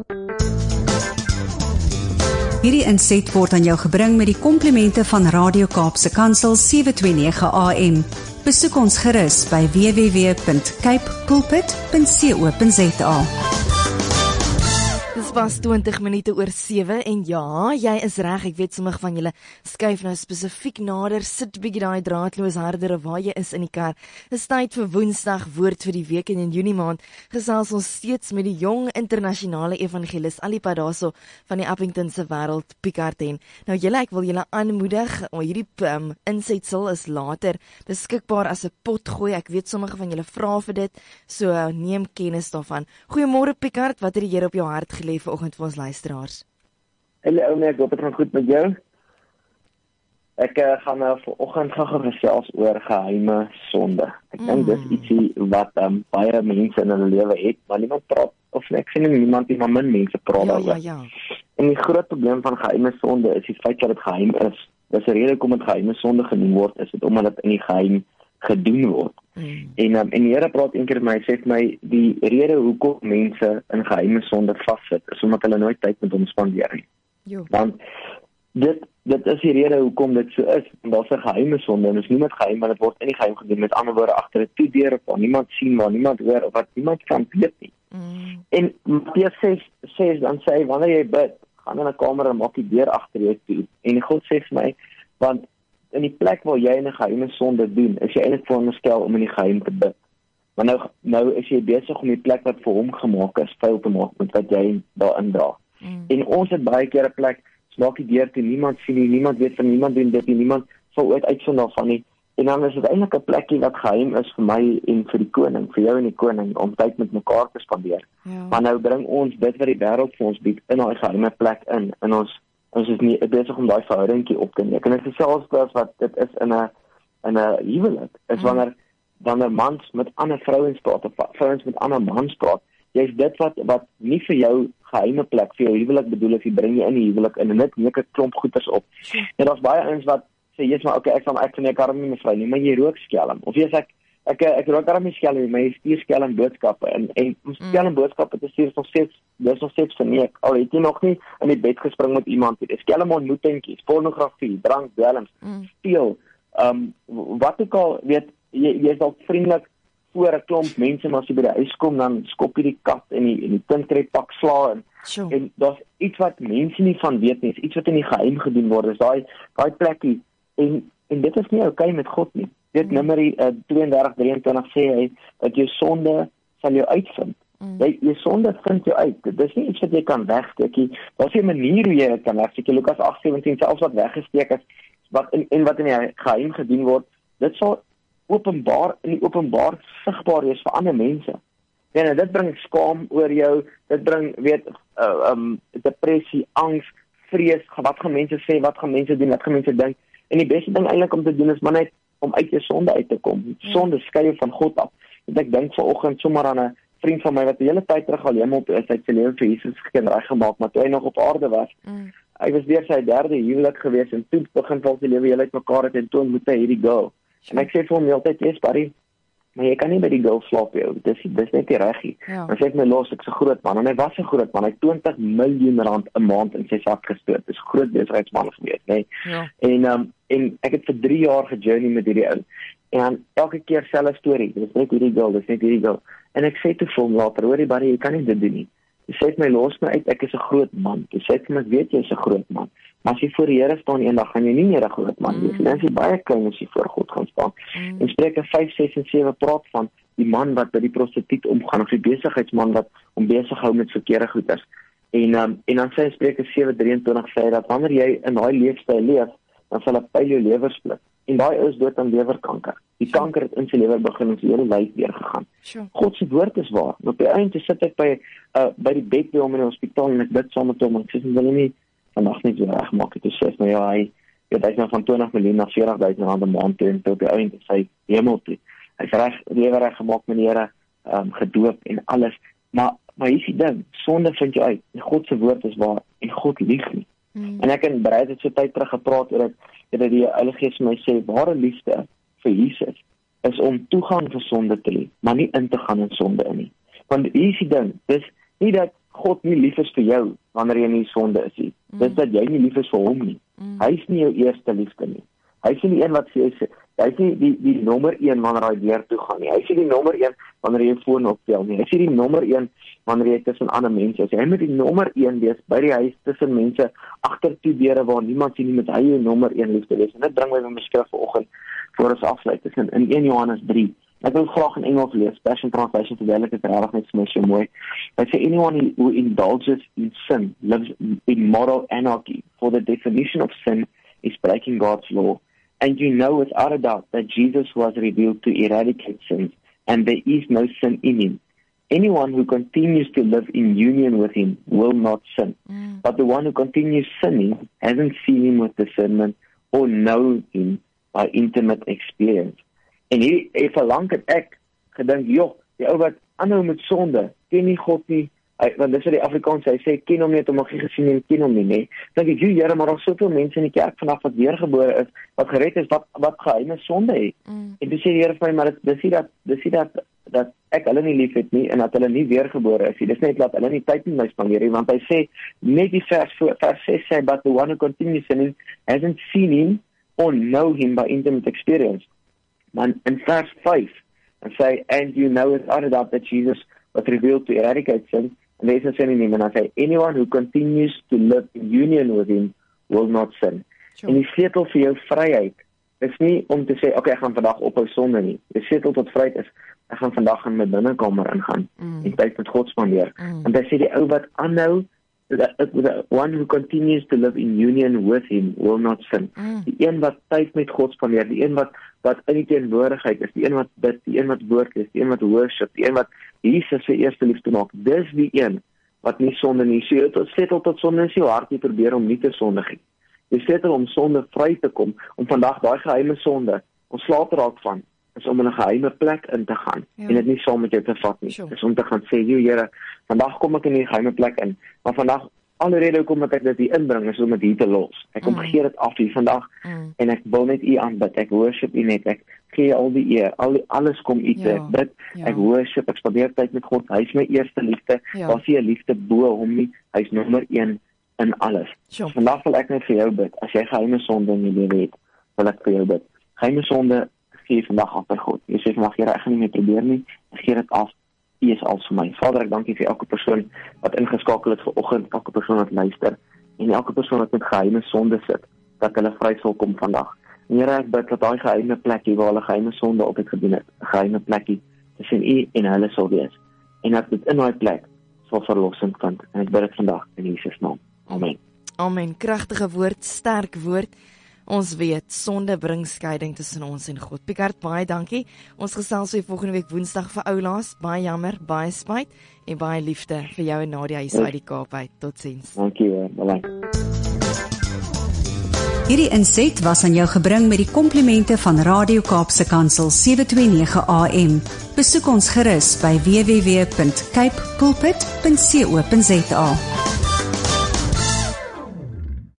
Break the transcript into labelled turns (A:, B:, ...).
A: Hierdie inset word aan jou gebring met die komplimente van Radio Kaapse Kansel 729 AM. Besoek ons gerus by www.capepulpit.co.za.
B: Dit was 20 minute oor 7 en ja, jy is reg, ek weet sommige van julle skuif nou spesifiek nader, sit bietjie daai draadloos harder waar jy is in die kar. Dis tyd vir Woensdag woord vir die week en in Junie maand gesels ons steeds met die jong internasionale evangelis Alipa daarso van die Appingtonse wêreld Picard en. Nou julle, ek wil julle aanmoedig, hierdie insetsel is later beskikbaar as 'n potgooi. Ek weet sommige van julle vra vir dit, so neem kennis daarvan. Goeiemôre Picard, wat het die Here op jou hart gelê vanoggend vir ons luisteraars?
C: Hallo ouma, ek hoop dit gaan goed met jou. Ek gaan nou vanoggend gesels oor geheime sonde. Ek dink dis ietsie wat baie mense in hulle lewe het, maar niemand praat, of ek sien niemand nie, maar min mense praat daaroor. Ja. En die groot probleem van geheime sonde is die feit dat dit geheim is. Dis 'n rede hoekom dit geheime sonde genoem word, is dit omdat dit in die geheim gedoen word. En die Here praat een keer met my, sê vir my, die rede hoekom mense in geheime sonde vassit, is omdat hulle nooit tyd met hom spandeer nie. Want dit is die rede hoekom dit so is. Daar's 'n geheime sonde, en ons noem dit geheim, want dit word in die geheim gedoen, met ander woorde agter 'n toedeur, waar niemand sien, waar niemand hoor, of wat niemand kan weet nie. En Matteus 6 dan sê hy, wanneer jy bid, gaan in 'n kamer en maak die deur agter jou toe. En God sê vir my, want in die plek waar jy 'n geheime sonde doen, is jy eintlik veronderstel om in die geheim te bid. Maar nou is jy besig om die plek wat vir hom gemaak is, vuil te maak met wat jy daarin dra. En ons het baie keer 'n plek, maak die deur toe, niemand sien nie, niemand weet van niemand doen dit nie, niemand sal ooit uitvind daarvan nie. En dan is dit eintlik 'n plekkie wat geheim is vir my en vir die koning, vir jou en die koning, om tyd met mekaar te spandeer. Maar nou bring ons dit wat die wêreld vir ons bied in daai geheime plek in, en ons is nie besig om daai verhoudingkie op te neem. En dit is selfs wat dit is in 'n huwelik, is wanneer mans met ander vrouens praat, of vrouens met ander mans praat, jy's dit wat nie vir jou geheime plek, vir jou huwelik bedoel is, jy bring jy in die huwelik in, en dit neek 'n klomp goeders op. En daar's baie ouens wat sê, jy's maar, okay, ek kan nie karm nie mevrou nie, maar jy rook skelm. Of jy's ek rook karm nie skelm nie, maar jy stuur skelm boodskappe, en skelm boodskappe te stuur, dis nog steeds verneek, al het jy nog nie in die bed gespring met iemand, skelm ontmoetingkies, pornografie, drank, dwelms, speel, wat ook al, weet, jy is dalk vriendelik voor 'n klomp mense, maar as jy by die huis kom, dan skop jy die kat en die kind kry pak sla, en daar's iets wat mense nie van weet nie, iets wat in die geheim gedoen word, is daai plekkie, en dit is nie okay met God nie. Dit Numeri 32:23 sê hy, dat jou sonde sal jou uitvind. Jou sonde vind jou uit. Dit is nie iets wat jy kan wegsteek nie. Daar's 'n manier hoe jy dit kan wegsteek. Lukas 8:17, selfs wat weggesteek is, wat in die geheim gedoen word, dit sal openbaar sigbaar wees vir ander mense. En dit bring skaam oor jou, dit bring, depressie, angs, vrees, wat gaan mense sê, wat gaan mense doen, wat gaan mense dink. En die beste ding eintlik om te doen is maar net om uit jou sonde uit te kom. Sonde skei jou van God af. En ek dink vanoggend sommer aan 'n vriend van my wat die hele tyd terug al hemel toe is, hy het sy lewe vir Jesus reggemaak, maar toe hy nog op aarde was, hy was weer sy 3de huwelik gewees, en toe begin val sy lewe heel uitmekaar het, en toe ontmoet hy hierdie girl. En ek sê vir hom heeltyd, yes buddy, maar jy kan nie by die girl slaap, dis net nie reg nie. En sê ek my los, ek's 'n groot man, en hy was 'n groot man, hy het R20 miljoen 'n maand in sy sak gestoot, dis 'n groot besigheidsman gewees, nee. En ek het vir 3 jaar gejourney met hierdie ou, en elke keer selfe storie, dis net hierdie girl, en ek sê toe vir hom later, hoorie buddy, jy kan nie dit doen nie. Hy sê my, los my uit, ek is 'n groot man. Hy sê vir my, weet jy's 'n groot man, maar as jy voor die Here staan eendag, gaan jy nie meer 'n groot man wees. En as jy baie klein as jy voor God gaan staan. En Spreuke 5, 6 en 7 praat van die man wat by die prostituut omgaan, of die besigheidsman wat hom besig hou met verkeerde goeders. En dan sê Spreuke 7:23 sê dat wanneer jy in daai leefstyl leef, dan sal 'n pyl jou lewer split. En daai is dood aan lewerkanker. Die kanker het in sy lewer begin en sy hele lyf weer gegaan. God se woord is waar. Op die einde sit ek by die bed by hom in die hospitaal, en ek bid saam met hom, en ek sê, wil nie vandag net weer regmaak het. Hy sê, maar ja, hy's nou van 20 miljoen na 40.000 rand 'n maand toe, en op die einde sy hemel toe. Hy's lewe reg gemaak met die Here, gedoop en alles. Maar hier is die ding, sonde vind jou uit. En God se woord is waar, en God lieg nie. En ek het bereid so tyd terug gepraat oor dat die Heilige Gees vir my sê, ware liefde vir Jesus is om toegang vir sonde te hê, maar nie in te gaan in sonde in nie. Want hier is die ding, nie dat God nie lief is vir jou wanneer jy nie sonde is nie. Dis dat jy nie lief is vir hom nie. Hy is nie jou eerste liefde nie. Hy is nie die een wat vir jou sê, hy is nie die nommer 1 wanneer hy deur toe gaan nie. Hy is nie die nommer 1 wanneer jy foon optel nie. Hy is nie die nommer 1 wanneer jy tussen ander mense is. Hy moet die nommer 1 wees by die huis tussen mense agter toe deure waar niemand sien nie, met hy jou nommer 1 liefde wees. En dit bring my by my skrif vanoggend voor ons afsluit. Dit is in 1 Johannes 3. Ek wil graag in Engels lees, Passion Translation, terwyl ek dit regtig net vir my so mooi. Hy sê, anyone who indulges in sin lives in moral anarchy, for the definition of sin is breaking God's law. And you know without a doubt that Jesus was revealed to eradicate sins, and there is no sin in him. Anyone who continues to live in union with him will not sin. But the one who continues sinning hasn't seen him with discernment or know him by intimate experience. En hier verlang het ek gedink, joh, die ou wat aanhou met sonde, ken nie God nie, want dis wat die Afrikaans sê, ken hom nie, om hy gesien en ken hom nie, nee. Dink ek, Here, maar daar is soveel mense in die kerk vanaf wat weergebore is, wat gered is, wat geheime sonde het. En toe sê die Here vir my, maar dis nie dat ek hulle nie lief het nie, en dat hulle nie weergebore is nie, dis net dat hulle nie tyd met my spandeer nie, want hy sê, net die vers 6 sê, but the one who continues sinning hasn't seen him or know him by intimate experience. Maar in vers 5, dan sê, and you know without a doubt that Jesus was revealed to eradicate sin, en daar is een sin in hom, en dan sê, anyone who continues to live in union with him will not sin. Sure. En die sleutel vir jou vryheid is nie om te sê, ek gaan vandag ophou sonde nie. Die sleutel tot vryheid is, ek gaan vandag in my binnekamer ingaan, en tyd met God spandeer. En dan sê die ou wat aanhou, the one who continues to live in union with him will not sin. Die een wat tyd met God spandeer, die een wat in die teenwoordigheid is, die een wat bid, die een wat woord is, die een wat worship, die een wat Jesus sy eerste liefde maak, dis die een wat nie sonde nie. So jy sleutel tot sonde is jou hart nie probeer om nie te sondig nie. Jy sleutel om sonde vry te kom, om vandag daai geheime sonde ontslae te raak van, is om in 'n geheime plek in te gaan, en dit nie saam met jou te vat nie. Dis om te gaan sê, Here, vandag kom ek in die geheime plek in, maar vandag, alle rede hoekom ek dit hier inbring, is om dit hier te los. Ek kom gee dit af hier vandag, en ek wil net U aanbid, ek worship U net, ek gee al die eer, alles kom U te, ek bid, ek worship, ek spandeer tyd met God, hy is my eerste liefde, daar is nie 'n liefde bo hom nie, hy is nommer 1 in alles. Vandag wil ek net vir jou bid, as jy geheime sonde in die lewe het, wil ek vir jou bid. Geheime sonde gee vandag af vir God. Jy sê vandag, Here, ek gaan nie meer probeer nie, ek gee dit af, U is alles vir my. Vader, ek dank U vir elke persoon wat ingeskakel het vanoggend, elke persoon wat luister, en elke persoon wat met geheime sonde sit, dat hulle vry sal kom vandag. En Here, ek bid dat daai geheime plekkie waar hulle geheime sonde op het gedoen het, 'n geheime plekkie tussen U en hulle sal wees, en dat dit in daai plek sal verlossing vind. En ek bid dit vandag in Jesus naam. Amen.
B: Amen. Kragtige woord, sterk woord. Ons weet, sonde bring skeiding tussen ons en God. Picard, baie dankie. Ons gesels weer volgende week Woensdag vir Oulaas. Baie jammer, baie spyt en baie liefde vir jou en Nadia hier uit die Kaap uit. Totsiens.
C: Dankie, bye.
A: Hierdie inset was aan jou gebring met die komplimente van Radio Kaapse Kansel 729 AM. Besoek ons gerus by www.cape pulpit.co.za.